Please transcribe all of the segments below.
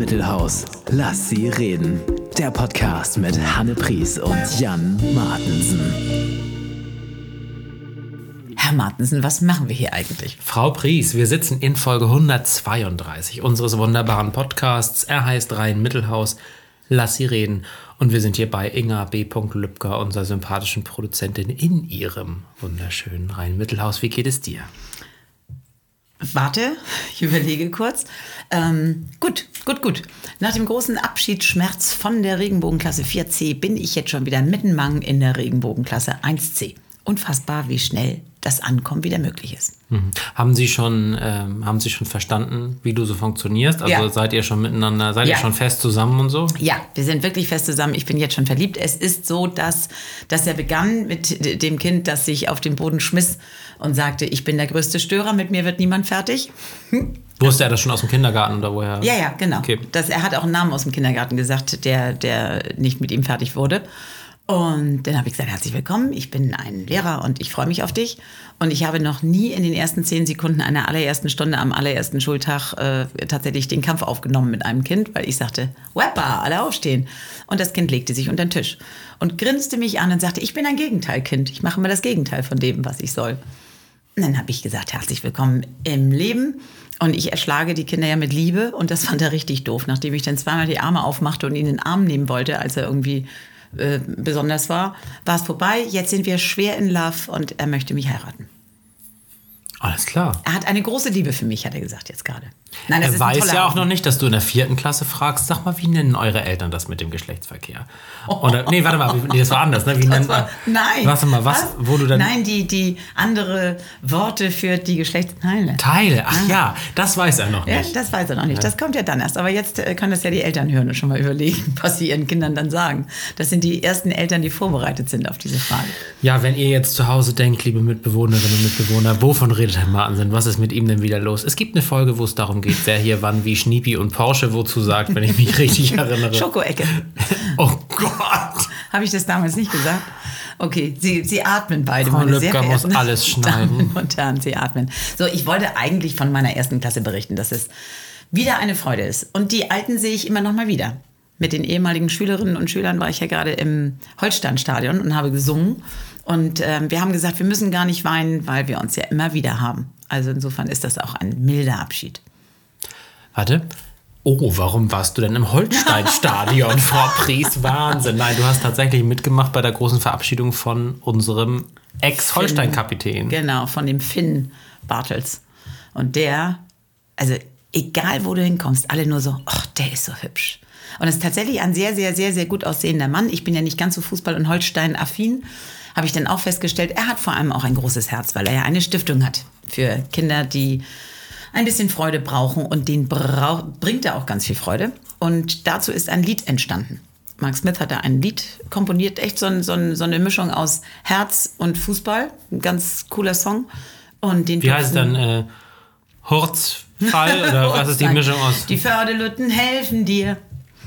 Rhein-Mittelhaus. Lass sie reden. Der Podcast mit Hanne Pries und Jan Martensen. Herr Martensen, was machen wir hier eigentlich? Frau Pries, wir sitzen in Folge 132 unseres wunderbaren Podcasts. Er heißt Rhein-Mittelhaus. Lass sie reden. Und wir sind hier bei Inga B. Lübcker, unserer sympathischen Produzentin, in ihrem wunderschönen Rhein-Mittelhaus. Wie geht es dir? Warte, ich überlege kurz. Gut. Nach dem großen Abschiedsschmerz von der Regenbogenklasse 4C bin ich jetzt schon wieder mittenmang in der Regenbogenklasse 1C. Unfassbar, wie schnell das Ankommen wieder möglich ist. Mhm. Haben Sie schon verstanden, wie du so funktionierst? Also ja. Seid ihr schon miteinander, ihr schon fest zusammen und so? Ja, wir sind wirklich fest zusammen. Ich bin jetzt schon verliebt. Es ist so, dass er begann mit dem Kind, das sich auf den Boden schmiss und sagte, ich bin der größte Störer, mit mir wird niemand fertig. Wusste er das schon aus dem Kindergarten oder woher? Ja, genau. Okay. Er hat auch einen Namen aus dem Kindergarten gesagt, der nicht mit ihm fertig wurde. Und dann habe ich gesagt, herzlich willkommen, ich bin ein Lehrer und ich freue mich auf dich. Und ich habe noch nie in den ersten 10 Sekunden einer allerersten Stunde am allerersten Schultag tatsächlich den Kampf aufgenommen mit einem Kind, weil ich sagte, Weppa, alle aufstehen. Und das Kind legte sich unter den Tisch und grinste mich an und sagte, ich bin ein Gegenteilkind, ich mache mal das Gegenteil von dem, was ich soll. Und dann habe ich gesagt, herzlich willkommen im Leben. Und ich erschlage die Kinder ja mit Liebe und das fand er richtig doof, nachdem ich dann zweimal die Arme aufmachte und ihn in den Arm nehmen wollte, als er irgendwie besonders war es vorbei. Jetzt sind wir schwer in Love und er möchte mich heiraten. Alles klar. Er hat eine große Liebe für mich, hat er gesagt jetzt gerade. Nein, er weiß ja auch noch nicht, dass du in der 4. Klasse fragst, sag mal, wie nennen eure Eltern das mit dem Geschlechtsverkehr? Oder, nee, warte mal, das war anders, ne? Nein. Warte mal, wo du dann... Nein, die andere Worte für die Geschlechtsteile. Teile, ach ja, das weiß er noch nicht. Ja, das weiß er noch nicht, das kommt ja dann erst. Aber jetzt können das ja die Eltern hören und schon mal überlegen, was sie ihren Kindern dann sagen. Das sind die ersten Eltern, die vorbereitet sind auf diese Frage. Ja, wenn ihr jetzt zu Hause denkt, liebe Mitbewohnerinnen und Mitbewohner, wovon redet Herr Martensen? Was ist mit ihm denn wieder los? Es gibt eine Folge, wo es darum geht, wer hier wann wie Schniepi und Porsche wozu sagt, wenn ich mich richtig erinnere. Schokoecke. Oh Gott. Habe ich das damals nicht gesagt? Okay, Sie atmen beide. Frau Lübcker muss alles schneiden. Damen und Herren, Sie atmen. So, ich wollte eigentlich von meiner 1. Klasse berichten, dass es wieder eine Freude ist. Und die Alten sehe ich immer noch mal wieder. Mit den ehemaligen Schülerinnen und Schülern war ich ja gerade im Holsteinstadion und habe gesungen. Und wir haben gesagt, wir müssen gar nicht weinen, weil wir uns ja immer wieder haben. Also insofern ist das auch ein milder Abschied. Warte. Oh, warum warst du denn im Holsteinstadion, Frau Pries? Wahnsinn. Nein, du hast tatsächlich mitgemacht bei der großen Verabschiedung von unserem Ex-Holstein-Kapitän. Genau, von dem Finn Bartels. Und also egal wo du hinkommst, alle nur so, ach, der ist so hübsch. Und es ist tatsächlich ein sehr, sehr, sehr, sehr gut aussehender Mann. Ich bin ja nicht ganz so Fußball- und Holstein-affin. Habe ich dann auch festgestellt, er hat vor allem auch ein großes Herz, weil er ja eine Stiftung hat für Kinder, die ein bisschen Freude brauchen. Und denen bringt er auch ganz viel Freude. Und dazu ist ein Lied entstanden. Mark Smith hat da ein Lied komponiert, echt so eine Mischung aus Herz und Fußball. Ein ganz cooler Song. Und den Wie heißt es dann? Hurzfall? Oder was ist die Mischung aus? Die Fördelütten helfen dir.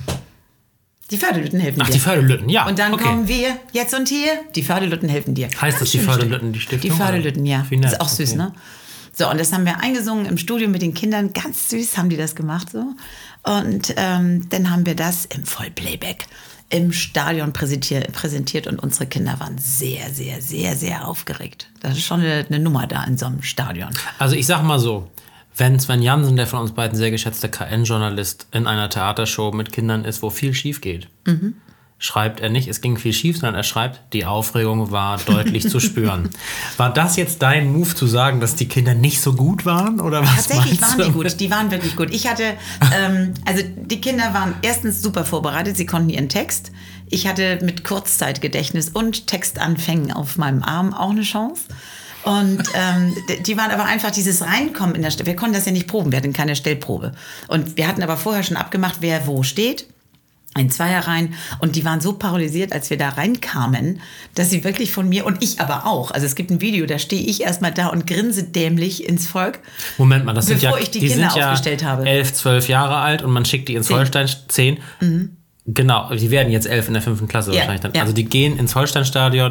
Die Fördelütten helfen dir. Ach, die Fördelütten, ja. Und dann kommen wir jetzt und hier. Die Fördelütten helfen dir. Heißt das die Fördelütten, die Stiftung? Die Fördelütten, ja. Das ist auch süß, ne? So, und das haben wir eingesungen im Studio mit den Kindern. Ganz süß haben die das gemacht, so. Und dann haben wir das im Vollplayback im Stadion präsentiert und unsere Kinder waren sehr, sehr, sehr, sehr aufgeregt. Das ist schon eine Nummer da in so einem Stadion. Also ich sag mal so, wenn Sven Jansen, der von uns beiden sehr geschätzte KN-Journalist, in einer Theatershow mit Kindern ist, wo viel schief geht, schreibt er nicht, es ging viel schief, sondern er schreibt, die Aufregung war deutlich zu spüren. War das jetzt dein Move zu sagen, dass die Kinder nicht so gut waren? Oder was? Tatsächlich waren die gut, die waren wirklich gut. Ich hatte, also die Kinder waren erstens super vorbereitet, sie konnten ihren Text. Ich hatte mit Kurzzeitgedächtnis und Textanfängen auf meinem Arm auch eine Chance. Und die waren aber einfach dieses Reinkommen in der Stelle. Wir konnten das ja nicht proben, wir hatten keine Stellprobe. Und wir hatten aber vorher schon abgemacht, wer wo steht. In Zweierreihen. Und die waren so paralysiert, als wir da reinkamen, dass sie wirklich von mir und ich aber auch. Also es gibt ein Video, da stehe ich erstmal da und grinse dämlich ins Volk. Moment mal, das sind ja, ich die Kinder aufgestellt habe. 11, 12 Jahre alt und man schickt die ins Holstein 10. Genau, die werden jetzt 11 in der 5. Klasse wahrscheinlich dann. Ja. Also die gehen ins Holsteinstadion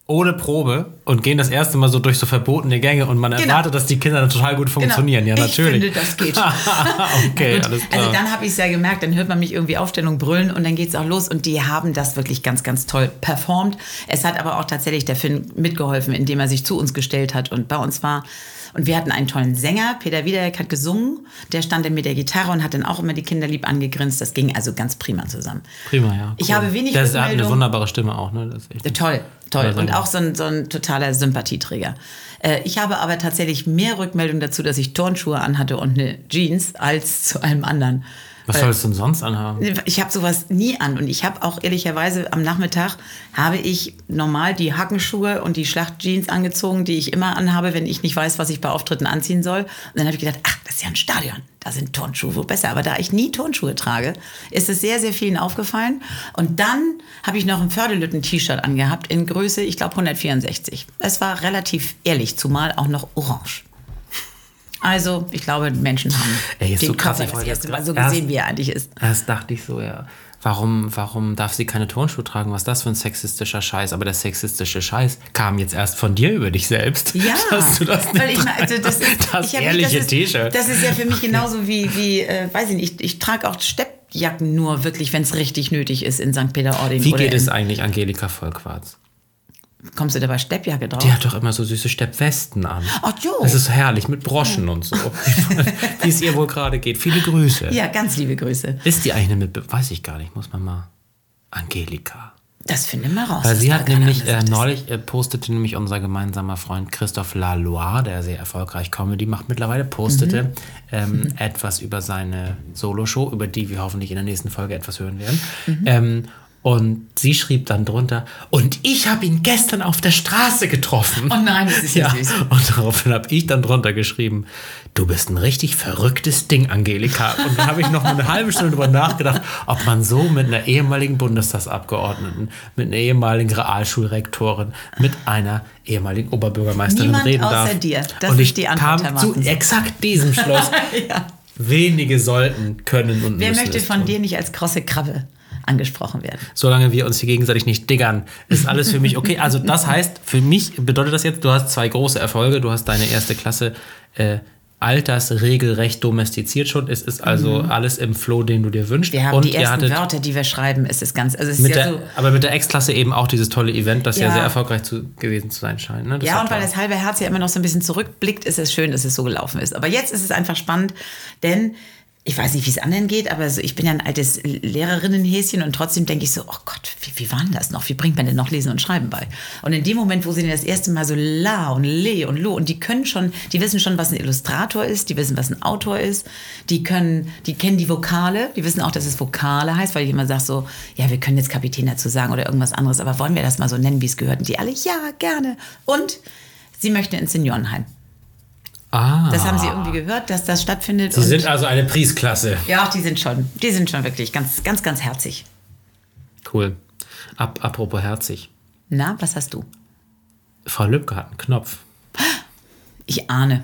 ohne Probe und gehen das erste Mal so durch so verbotene Gänge und man erwartet, dass die Kinder dann total gut funktionieren. Ja, natürlich. Ich finde, das geht. Okay, alles klar. Also dann habe ich es ja gemerkt, dann hört man mich irgendwie Aufstellung brüllen und dann geht es auch los und die haben das wirklich ganz, ganz toll performt. Es hat aber auch tatsächlich der Finn mitgeholfen, indem er sich zu uns gestellt hat und bei uns war. Und wir hatten einen tollen Sänger, Peter Wiedeck hat gesungen, der stand dann mit der Gitarre und hat dann auch immer die Kinder lieb angegrinst. Das ging also ganz prima zusammen. Prima, ja. Cool. Ich habe wenig Der Rückmeldung. hat eine wunderbare Stimme auch, ne? Das ist echt Toll. Ja, Und auch so ein totaler Sympathieträger. Ich habe aber tatsächlich mehr Rückmeldung dazu, dass ich Turnschuhe anhatte und eine Jeans als zu allem anderen. Was sollst du denn sonst anhaben? Ich habe sowas nie an und ich habe auch ehrlicherweise am Nachmittag habe ich normal die Hackenschuhe und die Schlachtjeans angezogen, die ich immer anhabe, wenn ich nicht weiß, was ich bei Auftritten anziehen soll. Und dann habe ich gedacht, ach, das ist ja ein Stadion, da sind Turnschuhe wohl besser. Aber da ich nie Turnschuhe trage, ist es sehr, sehr vielen aufgefallen. Und dann habe ich noch ein Fördelütten-T-Shirt angehabt in Größe, ich glaube 164. Es war relativ ehrlich, zumal auch noch orange. Also, ich glaube, Menschen haben den Körper das erste Mal so gesehen, wie er eigentlich ist. Das dachte ich so, ja. Warum darf sie keine Turnschuhe tragen? Was ist das für ein sexistischer Scheiß? Aber der sexistische Scheiß kam jetzt erst von dir über dich selbst. Ja, dass du das nicht weil ich meine, also das ehrliche T-Shirt. Das ist ja für mich genauso wie weiß ich nicht, ich trage auch Steppjacken nur wirklich, wenn es richtig nötig ist in St. Peter-Ording. Wie geht es eigentlich Angelika Vollquarz? Kommst du da bei Steppjacke drauf? Die hat doch immer so süße Steppwesten an. Ach jo. Das ist herrlich, mit Broschen und so. Wie es ihr wohl gerade geht. Viele Grüße. Ja, ganz liebe Grüße. Ist die eigentlich eine weiß ich gar nicht, muss man mal. Angelika. Das finden wir raus. Weil sie hat nämlich neulich postete nämlich unser gemeinsamer Freund Christophe Laloy, der sehr erfolgreich Comedy macht mittlerweile, postete etwas über seine Soloshow, über die wir hoffentlich in der nächsten Folge etwas hören werden. Und sie schrieb dann drunter, und ich habe ihn gestern auf der Straße getroffen. Oh nein, das ist ja süß. Und daraufhin habe ich dann drunter geschrieben, du bist ein richtig verrücktes Ding, Angelika. Und dann habe ich noch mal eine halbe Stunde drüber nachgedacht, ob man so mit einer ehemaligen Bundestagsabgeordneten, mit einer ehemaligen Realschulrektorin, mit einer ehemaligen Oberbürgermeisterin reden darf. Niemand außer dir. Das und ist ich die Antwort, kam zu exakt diesem Schluss. Ja. Wenige sollten, können und Wer müssen möchte es von tun. dir nicht als krosse Krabbe angesprochen werden? Solange wir uns hier gegenseitig nicht diggern, ist alles für mich okay. Also das heißt, für mich bedeutet das jetzt, du hast 2 große Erfolge. Du hast deine erste Klasse altersregelrecht domestiziert schon. Es ist also alles im Flow, den du dir wünschst. Wir haben und die ersten Wörter, die wir schreiben, es ist ganz... Also es ist ja so, aber mit der Ex-Klasse eben auch dieses tolle Event, das ja Ja. sehr erfolgreich gewesen zu sein scheint. Ne? Das ja, hat und weil da- das halbe Herz ja immer noch so ein bisschen zurückblickt, ist es schön, dass es so gelaufen ist. Aber jetzt ist es einfach spannend, denn ich weiß nicht, wie es anderen geht, aber so, ich bin ja ein altes Lehrerinnenhäschen und trotzdem denke ich so, oh Gott, wie war denn das noch? Wie bringt man denn noch Lesen und Schreiben bei? Und in dem Moment, wo sie denn das erste Mal so La und Le und Lo und die wissen schon, was ein Illustrator ist, die wissen, was ein Autor ist, die kennen die Vokale, die wissen auch, dass es Vokale heißt, weil ich immer sage so, ja, wir können jetzt Kapitän dazu sagen oder irgendwas anderes, aber wollen wir das mal so nennen, wie es gehört? Und die alle, ja, gerne. Und sie möchten ins Seniorenheim. Das haben sie irgendwie gehört, dass das stattfindet. Sie sind also eine Priesklasse. Ja, die sind schon wirklich ganz, ganz, ganz herzig. Cool. Apropos herzig. Na, was hast du? Frau Lübcke hat einen Knopf. Ich ahne.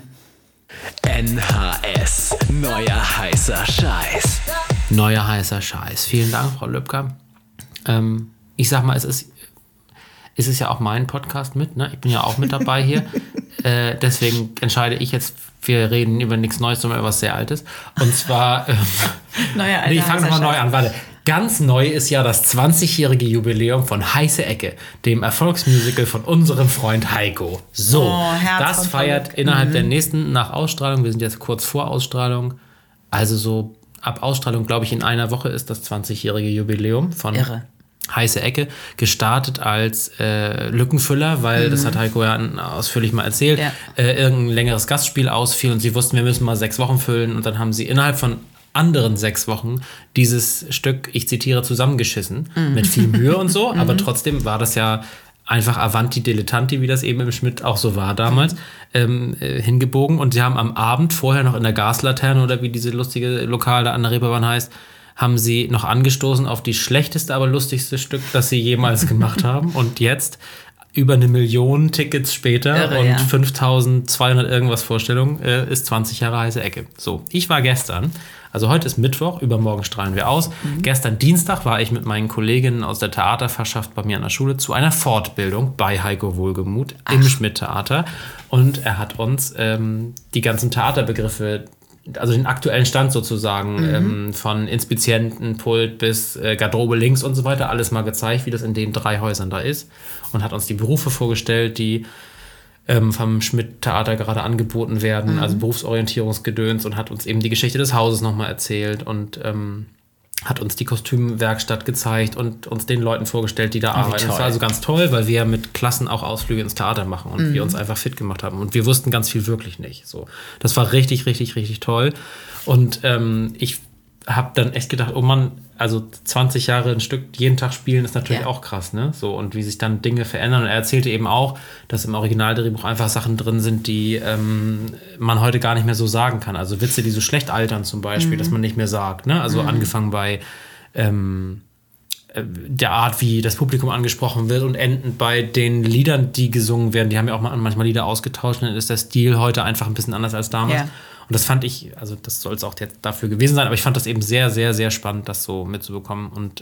NHS, neuer heißer Scheiß. Neuer heißer Scheiß. Vielen Dank, Frau Lübcke. Ich sag mal, es ist ja auch mein Podcast mit, ne? Ich bin ja auch mit dabei hier. Deswegen entscheide ich jetzt, wir reden über nichts Neues, sondern über was sehr Altes. Und zwar, Neuer alter ich fange heißer nochmal neu Scheiß. an, warte. Ganz neu ist ja das 20-jährige Jubiläum von Heiße Ecke, dem Erfolgsmusical von unserem Freund Heiko. So, Oh, Herz das von feiert Verrückt. innerhalb der nächsten, nach Ausstrahlung, wir sind jetzt kurz vor Ausstrahlung, also so ab Ausstrahlung, glaube ich, in einer Woche ist das 20-jährige Jubiläum von Irre. Heiße Ecke, gestartet als Lückenfüller, weil, das hat Heiko ja ausführlich mal erzählt, Ja. irgendein längeres Gastspiel ausfiel und sie wussten, wir müssen mal 6 Wochen füllen und dann haben sie innerhalb von anderen 6 Wochen dieses Stück, ich zitiere, zusammengeschissen, mit viel Mühe und so, aber trotzdem war das ja einfach Avanti Dilettanti, wie das eben im Schmidt auch so war damals, hingebogen und sie haben am Abend vorher noch in der Gaslaterne oder wie diese lustige Lokal da an der Reeperbahn heißt, haben sie noch angestoßen auf die schlechteste, aber lustigste Stück, das sie jemals gemacht haben. Und jetzt über 1 Million Tickets später Irre, und ja. 5200 irgendwas Vorstellungen ist 20 Jahre heiße Ecke. So, ich war gestern, also heute ist Mittwoch, übermorgen strahlen wir aus. Gestern Dienstag war ich mit meinen Kolleginnen aus der Theaterfachschaft bei mir an der Schule zu einer Fortbildung bei Heiko Wohlgemuth im Schmidt-Theater. Und er hat uns die ganzen Theaterbegriffe, also den aktuellen Stand sozusagen, von Inspizientenpult bis Garderobe links und so weiter, alles mal gezeigt, wie das in den 3 Häusern da ist. Und hat uns die Berufe vorgestellt, die vom Schmidt-Theater gerade angeboten werden, also Berufsorientierungsgedöns, und hat uns eben die Geschichte des Hauses nochmal erzählt und hat uns die Kostümwerkstatt gezeigt und uns den Leuten vorgestellt, die da arbeiten. Das war also ganz toll, weil wir mit Klassen auch Ausflüge ins Theater machen und wir uns einfach fit gemacht haben. Und wir wussten ganz viel wirklich nicht. So, das war richtig, richtig, richtig toll. Und ich habe dann echt gedacht, oh Mann, also 20 Jahre ein Stück jeden Tag spielen ist natürlich auch krass, ne? So, und wie sich dann Dinge verändern. Und er erzählte eben auch, dass im Originaldrehbuch einfach Sachen drin sind, die man heute gar nicht mehr so sagen kann. Also Witze, die so schlecht altern zum Beispiel, dass man nicht mehr sagt, ne? Also angefangen bei der Art, wie das Publikum angesprochen wird und endend bei den Liedern, die gesungen werden. Die haben ja auch manchmal Lieder ausgetauscht, dann ist der Stil heute einfach ein bisschen anders als damals. Ja. Und das fand ich, also das soll es auch jetzt dafür gewesen sein, aber ich fand das eben sehr, sehr, sehr spannend, das so mitzubekommen. Und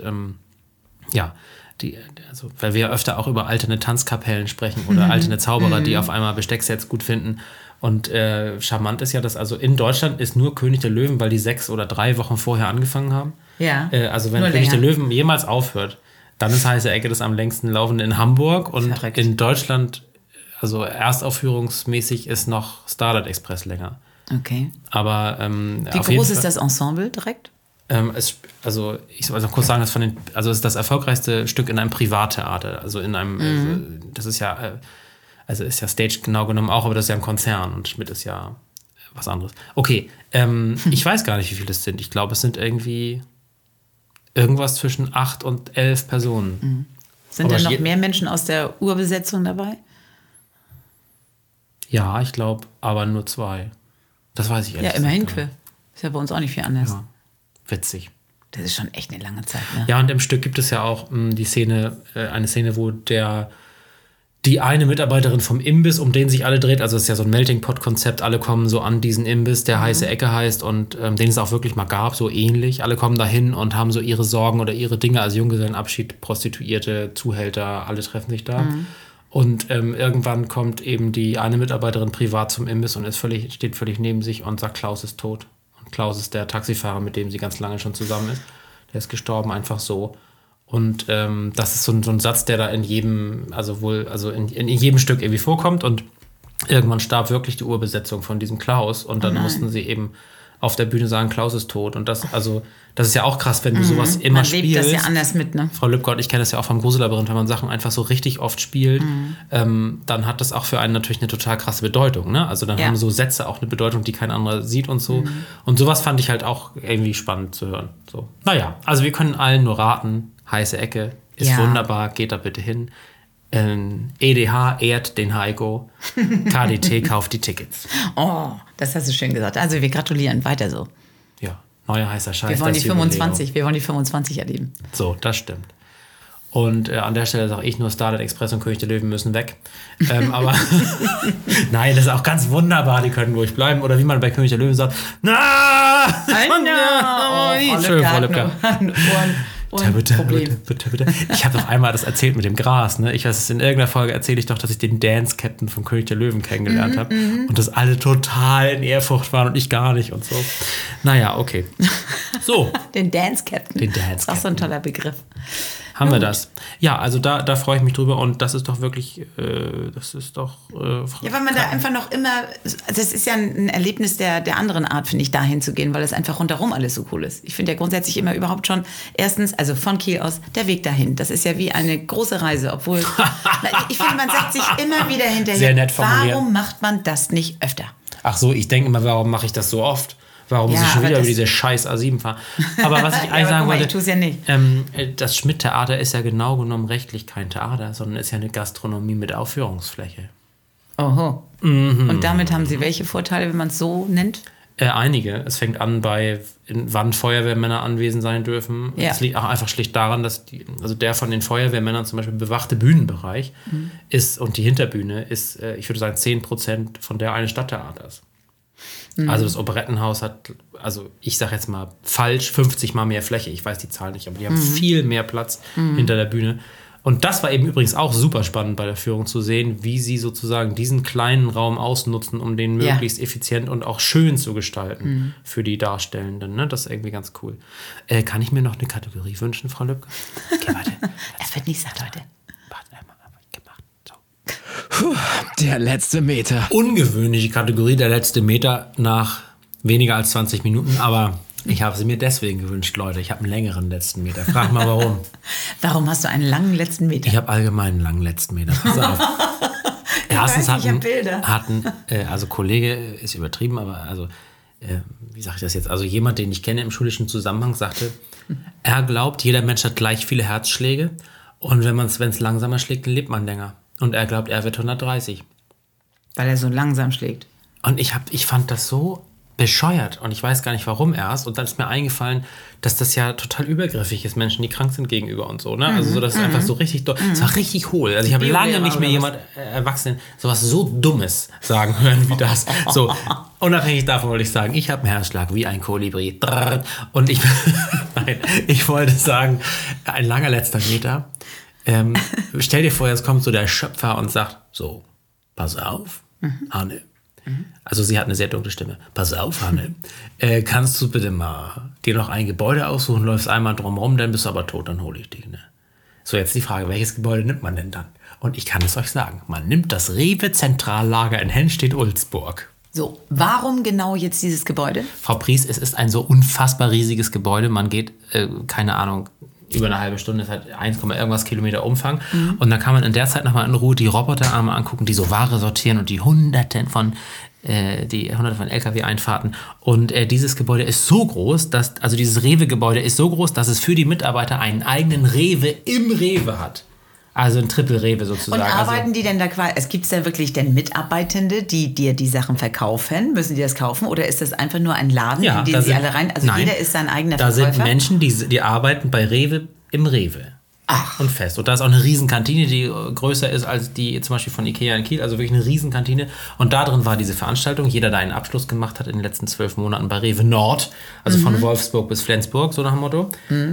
also, weil wir ja öfter auch über alterne Tanzkapellen sprechen oder alterne Zauberer, die auf einmal Bestecksets gut finden. Und charmant ist ja, dass also in Deutschland ist nur König der Löwen, weil die 6 oder 3 Wochen vorher angefangen haben. Ja. Also wenn König der Löwen jemals aufhört, dann ist heiße Ecke das am längsten laufende in Hamburg. Und verrückt. In Deutschland, also erstaufführungsmäßig, ist noch Starlight Express länger. Okay. Aber wie groß ist das Ensemble direkt? Also ich soll also kurz sagen, es ist das erfolgreichste Stück in einem Privattheater. Also in einem, das ist ja, also ist ja Stage genau genommen auch, aber das ist ja ein Konzern und Schmidt ist ja was anderes. Okay, ich weiß gar nicht, wie viele es sind. Ich glaube, es sind irgendwie irgendwas zwischen 8 und 11 Personen. Sind da noch mehr Menschen aus der Urbesetzung dabei? Ja, ich glaube, aber nur 2. Das weiß ich ehrlich gesagt. Ja, immerhin. Ist ja bei uns auch nicht viel anders. Ja. Witzig. Das ist schon echt eine lange Zeit, ne? Ja, und im Stück gibt es ja auch eine Szene, wo die eine Mitarbeiterin vom Imbiss, um den sich alle dreht, also es ist ja so ein Melting-Pot-Konzept, alle kommen so an diesen Imbiss, der heiße Ecke heißt und den es auch wirklich mal gab, so ähnlich. Alle kommen da hin und haben so ihre Sorgen oder ihre Dinge, also Junggesellenabschied, Prostituierte, Zuhälter, alle treffen sich da. Und irgendwann kommt eben die eine Mitarbeiterin privat zum Imbiss und steht völlig neben sich und sagt, Klaus ist tot. Und Klaus ist der Taxifahrer, mit dem sie ganz lange schon zusammen ist. Der ist gestorben, einfach so. Und das ist so ein Satz, der da in jedem, in jedem Stück irgendwie vorkommt. Und irgendwann starb wirklich die Urbesetzung von diesem Klaus. Und dann mussten sie eben auf der Bühne sagen, Klaus ist tot. Und das ist ja auch krass, wenn du sowas immer spielst. Man lebt das ja anders mit, ne? Frau Lübcke, ich kenne das ja auch vom Grusellabyrinth, wenn man Sachen einfach so richtig oft spielt, dann hat das auch für einen natürlich eine total krasse Bedeutung, ne? Also dann haben so Sätze auch eine Bedeutung, die kein anderer sieht und so. Und sowas fand ich halt auch irgendwie spannend zu hören. So. Naja, also wir können allen nur raten, heiße Ecke, ist wunderbar, geht da bitte hin. EDH ehrt den Heiko, KDT kauft die Tickets. Oh, das hast du schön gesagt. Also wir gratulieren, weiter so. Ja, neuer heißer Scheiß. Wir wollen die 25 erleben. So, das stimmt. Und an der Stelle sage ich nur, Starlight Express und König der Löwen müssen weg. Aber nein, das ist auch ganz wunderbar, die können ruhig bleiben. Oder wie man bei König der Löwen sagt, schön, Frau Lübcke. Bitte. Ich habe doch einmal das erzählt mit dem Gras, ne? Ich weiß, in irgendeiner Folge erzähle ich doch, dass ich den Dance-Captain vom König der Löwen kennengelernt habe und dass alle total in Ehrfurcht waren und ich gar nicht und so. Naja, okay. So. Den Dance-Captain. Das ist auch so ein toller Begriff. Haben wir das. Ja, also da freue ich mich drüber und das ist doch wirklich, ja, weil man da einfach noch immer, das ist ja ein Erlebnis der anderen Art, finde ich, dahin zu gehen, weil es einfach rundherum alles so cool ist. Ich finde ja grundsätzlich immer überhaupt schon, erstens, also von Kiel aus, der Weg dahin, das ist ja wie eine große Reise, obwohl, ich finde, man sagt sich immer wieder hinterher, sehr nett formuliert. Warum macht man das nicht öfter? Ach so, ich denke immer, warum mache ich das so oft? Warum muss ich schon wieder über diese scheiß A7 fahren? Aber was ich eigentlich sagen wollte, ich tue es ja nicht. Das Schmidt-Theater ist ja genau genommen rechtlich kein Theater, sondern ist ja eine Gastronomie mit Aufführungsfläche. Oho. Und damit haben Sie welche Vorteile, wenn man es so nennt? Einige. Es fängt an wann Feuerwehrmänner anwesend sein dürfen. Ja. Das liegt auch einfach schlicht daran, dass der von den Feuerwehrmännern zum Beispiel bewachte Bühnenbereich ist und die Hinterbühne ist, ich würde sagen, 10% von der eines Stadttheaters. Also das Operettenhaus hat, also ich sage jetzt mal falsch, 50 mal mehr Fläche. Ich weiß die Zahl nicht, aber die haben viel mehr Platz hinter der Bühne. Und das war eben übrigens auch super spannend bei der Führung zu sehen, wie sie sozusagen diesen kleinen Raum ausnutzen, um den möglichst effizient und auch schön zu gestalten für die Darstellenden. Ne? Das ist irgendwie ganz cool. Kann ich mir noch eine Kategorie wünschen, Frau Lübcke? Okay, warte. Es wird nicht satt heute. Der letzte Meter. Ungewöhnliche Kategorie, der letzte Meter nach weniger als 20 Minuten, aber ich habe sie mir deswegen gewünscht, Leute. Ich habe einen längeren letzten Meter. Frag mal, warum. Warum hast du einen langen letzten Meter? Ich habe allgemein einen langen letzten Meter. Pass auf. Erstens also Kollege ist übertrieben, aber also, wie sage ich das jetzt? Also jemand, den ich kenne im schulischen Zusammenhang, sagte, er glaubt, jeder Mensch hat gleich viele Herzschläge und wenn es langsamer schlägt, dann lebt man länger. Und er glaubt, er wird 130. Weil er so langsam schlägt. Und ich fand das so bescheuert und ich weiß gar nicht, warum erst. Und dann ist mir eingefallen, dass das ja total übergriffig ist, Menschen, die krank sind gegenüber und so. Ne? Also so, das ist einfach so richtig, es war richtig hohl. Also ich habe lange nicht mehr jemand Erwachsenen sowas so Dummes sagen hören wie das. So, unabhängig davon wollte ich sagen, ich habe einen Herzschlag wie ein Kolibri. Und ich wollte sagen, ein langer letzter Meter. Stell dir vor, jetzt kommt so der Schöpfer und sagt, so, pass auf, Hanne. Also sie hat eine sehr dunkle Stimme. Pass auf, Hanne. Kannst du bitte mal dir noch ein Gebäude aussuchen, läufst einmal drumherum, dann bist du aber tot, dann hole ich dich. Ne? So, jetzt die Frage, welches Gebäude nimmt man denn dann? Und ich kann es euch sagen, man nimmt das Rewe-Zentrallager in Hennstedt-Ulzburg. So, warum genau jetzt dieses Gebäude? Frau Pries, es ist ein so unfassbar riesiges Gebäude, man geht, keine Ahnung, über eine halbe Stunde, es hat 1, irgendwas Kilometer Umfang. Und dann kann man in der Zeit nochmal in Ruhe die Roboterarme angucken, die so Ware sortieren und die Hunderte von LKW-Einfahrten. Und dieses Gebäude ist so groß, also dieses Rewe-Gebäude ist so groß, dass es für die Mitarbeiter einen eigenen Rewe im Rewe hat. Also ein Triple-Rewe sozusagen. Und arbeiten die denn da quasi, es gibt ja wirklich denn Mitarbeitende, die dir die Sachen verkaufen? Müssen die das kaufen? Oder ist das einfach nur ein Laden, in den sie alle rein, also nein, jeder ist sein eigener Verkäufer? Da sind Menschen, die arbeiten bei Rewe im Rewe. Ach. Und fest. Und da ist auch eine Riesenkantine, die größer ist als die zum Beispiel von Ikea in Kiel. Also wirklich eine Riesenkantine. Und da drin war diese Veranstaltung. Jeder, der einen Abschluss gemacht hat in den letzten 12 Monaten bei Rewe Nord, also von Wolfsburg bis Flensburg, so nach dem Motto,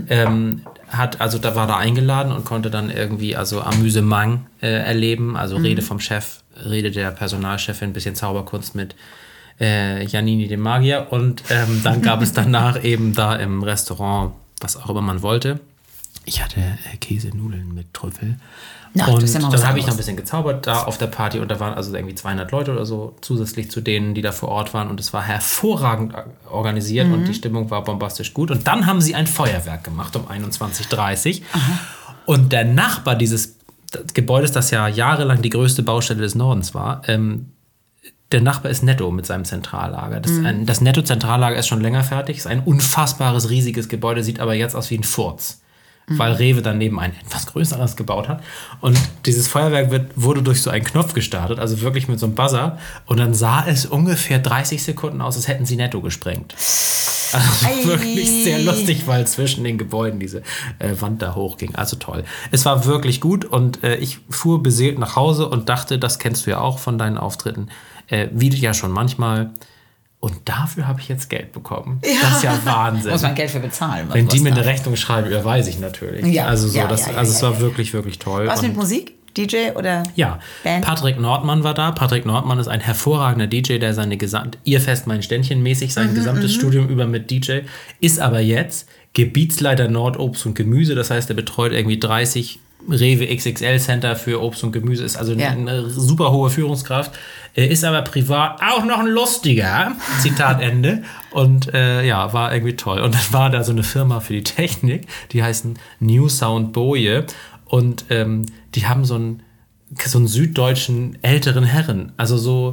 da war da eingeladen und konnte dann irgendwie also Amüsement erleben. Also Rede vom Chef, Rede der Personalchefin, ein bisschen Zauberkunst mit Janini dem Magier. Und dann gab es danach eben da im Restaurant, was auch immer man wollte. Ich hatte Käsenudeln mit Trüffel. Na, und das dann habe ich noch ein bisschen gezaubert da auf der Party. Und da waren also irgendwie 200 Leute oder so zusätzlich zu denen, die da vor Ort waren. Und es war hervorragend organisiert und die Stimmung war bombastisch gut. Und dann haben sie ein Feuerwerk gemacht um 21:30 Uhr. Und der Nachbar dieses Gebäudes, das ja jahrelang die größte Baustelle des Nordens war, der Nachbar ist Netto mit seinem Zentrallager. Das Netto-Zentrallager ist schon länger fertig. Ist ein unfassbares, riesiges Gebäude, sieht aber jetzt aus wie ein Furz. Weil Rewe daneben ein etwas größeres gebaut hat. Und dieses Feuerwerk wurde durch so einen Knopf gestartet, also wirklich mit so einem Buzzer. Und dann sah es ungefähr 30 Sekunden aus, als hätten sie Netto gesprengt. Also wirklich sehr lustig, weil zwischen den Gebäuden diese Wand da hochging. Also toll. Es war wirklich gut und ich fuhr beseelt nach Hause und dachte, das kennst du ja auch von deinen Auftritten, wie ja schon manchmal. Und dafür habe ich jetzt Geld bekommen. Ja. Das ist ja Wahnsinn. Muss man Geld für bezahlen. Wenn die mir eine Rechnung schreiben, überweise ich natürlich. Ja. Also es war wirklich, wirklich toll. Was mit Musik? DJ oder Band? Patrick Nordmann war da. Patrick Nordmann ist ein hervorragender DJ, der Ihr Fest, mein Ständchen mäßig sein gesamtes Studium über mit DJ, ist aber jetzt Gebietsleiter Nordobst und Gemüse. Das heißt, er betreut irgendwie 30 Rewe XXL Center für Obst und Gemüse, ist also eine super hohe Führungskraft, ist aber privat auch noch ein lustiger, Zitat Ende, und war irgendwie toll. Und dann war da so eine Firma für die Technik, die heißen New Sound Boje und die haben so einen süddeutschen älteren Herren, also so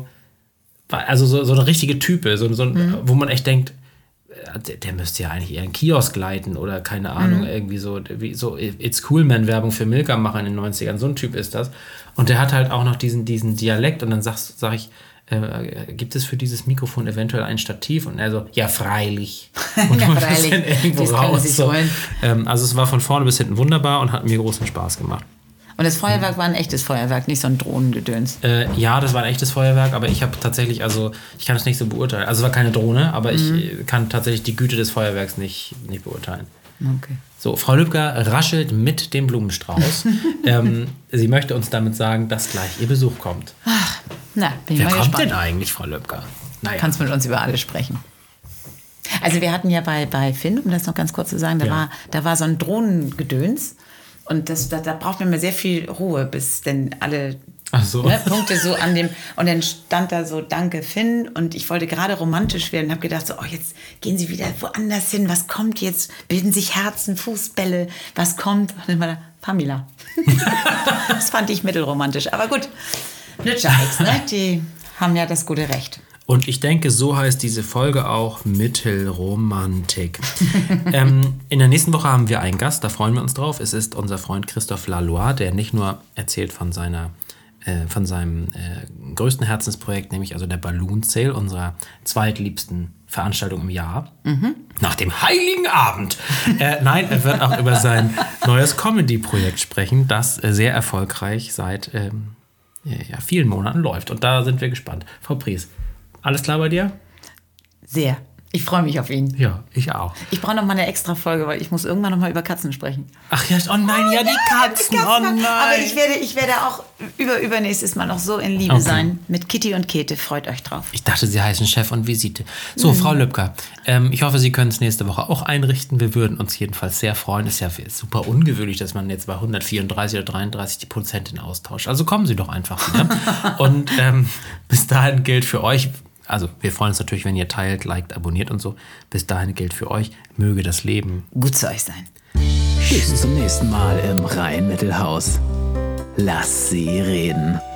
eine richtige Type, wo man echt denkt, der müsste ja eigentlich eher einen Kiosk leiten oder keine Ahnung, irgendwie so It's Cool Man Werbung für Milka machen in den 90ern, so ein Typ ist das. Und der hat halt auch noch diesen Dialekt und dann sag ich, gibt es für dieses Mikrofon eventuell ein Stativ? Und er so, ja, freilich. Und Ja, holt freilich. das dann irgendwo Das können raus. Sie sich So. holen. Also es war von vorne bis hinten wunderbar und hat mir großen Spaß gemacht. Und das Feuerwerk war ein echtes Feuerwerk, nicht so ein Drohnengedöns. Ja, das war ein echtes Feuerwerk, aber ich habe tatsächlich, also ich kann es nicht so beurteilen. Also es war keine Drohne, aber ich kann tatsächlich die Güte des Feuerwerks nicht beurteilen. Okay. So, Frau Lübcker raschelt mit dem Blumenstrauß. Sie möchte uns damit sagen, dass gleich ihr Besuch kommt. Na, bin ich Wer mal kommt gespannt. denn eigentlich, Frau Lübcker? Du kannst mit uns über alles sprechen. Also wir hatten ja bei Finn, um das noch ganz kurz zu sagen, da war so ein Drohnengedöns. Und da braucht man immer sehr viel Ruhe, bis denn alle Ach so. Punkte so an dem... Und dann stand da so, danke Finn. Und ich wollte gerade romantisch werden und habe gedacht, so, oh, jetzt gehen Sie wieder woanders hin. Was kommt jetzt? Bilden sich Herzen, Fußbälle. Was kommt? Und dann war da Pamela. Das fand ich mittelromantisch. Aber gut, nützt ja nichts, ne? Die haben ja das gute Recht. Und ich denke, so heißt diese Folge auch Mittelromantik. In der nächsten Woche haben wir einen Gast, da freuen wir uns drauf. Es ist unser Freund Christoph Laloy, der nicht nur erzählt von seinem größten Herzensprojekt, nämlich also der Balloon Sale, unserer zweitliebsten Veranstaltung im Jahr. Nach dem Heiligen Abend. Nein, er wird auch über sein neues Comedy-Projekt sprechen, das sehr erfolgreich seit vielen Monaten läuft. Und da sind wir gespannt. Frau Pries, alles klar bei dir? Sehr. Ich freue mich auf ihn. Ja, ich auch. Ich brauche noch mal eine extra Folge, weil ich muss irgendwann noch mal über Katzen sprechen. Ach ja, oh nein, ja, die Katzen. Oh nein. Aber ich werde auch übernächstes Mal noch so in Liebe sein mit Kitty und Käthe. Freut euch drauf. Ich dachte, sie heißen Chef und Visite. So, Frau Lübcker, ich hoffe, Sie können es nächste Woche auch einrichten. Wir würden uns jedenfalls sehr freuen. Ist ja super ungewöhnlich, dass man jetzt bei 134 oder 33 die Prozentin austauscht. Also kommen Sie doch einfach wieder. Und bis dahin gilt für euch... Also, wir freuen uns natürlich, wenn ihr teilt, liked, abonniert und so. Bis dahin gilt für euch, möge das Leben gut zu euch sein. Bis zum nächsten Mal im Rhein-Mittelhaus. Lass sie reden.